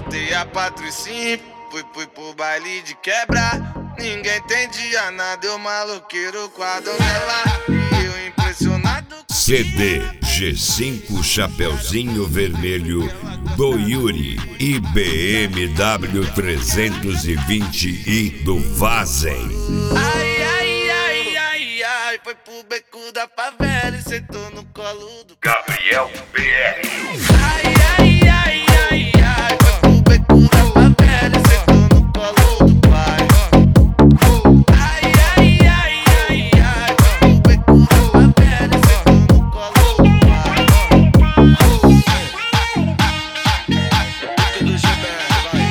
arrastei a Patricinha, fui pro baile de quebra. Ninguém entendia nada, eu maloqueiro com a donzela. E eu impressionado com CD G5 Chapeuzinho Vermelho do Yuri e BMW 320i do Vazen. ai, ai, ai, ai, ai, foi pro beco da favela e sentou no colo do Gabriel BR. ai, ai, ai, ai, ai, foi pro beco da favela e sentou no colo do pai. Ai, ai, ai, ai, ai, foi pro beco da favela e sentou no colo do pai. Tudo GBR, vai.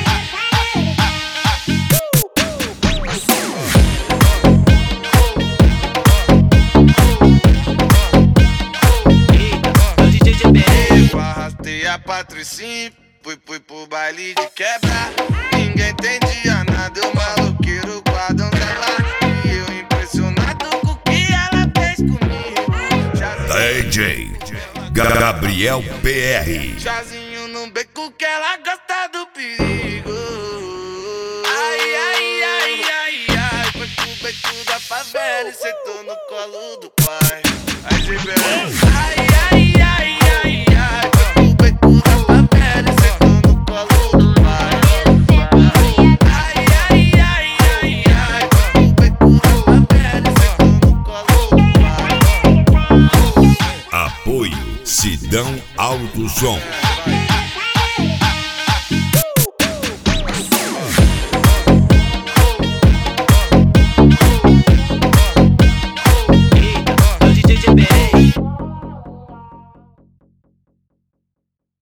Eu arrastei a Patricinha, fui pro baile de quebra. Ninguém entendia nada, eu maloqueiro com a donzela. E eu impressionado com o que ela fez comigo. DJ Gabriel BR. Chazinho no beco que ela gosta do perigo. Ai, ai, ai, ai, ai, foi pro beco da favela e sentou no colo do pai. Ai, GBR. Ai, ai, ai, ai, ai, foi pro beco da favela e sentou no colo do pai. Ai, ai, ai, ai, ai, foi pro beco da favela e sentou no colo do pai. Apoio Sidão Alto Som.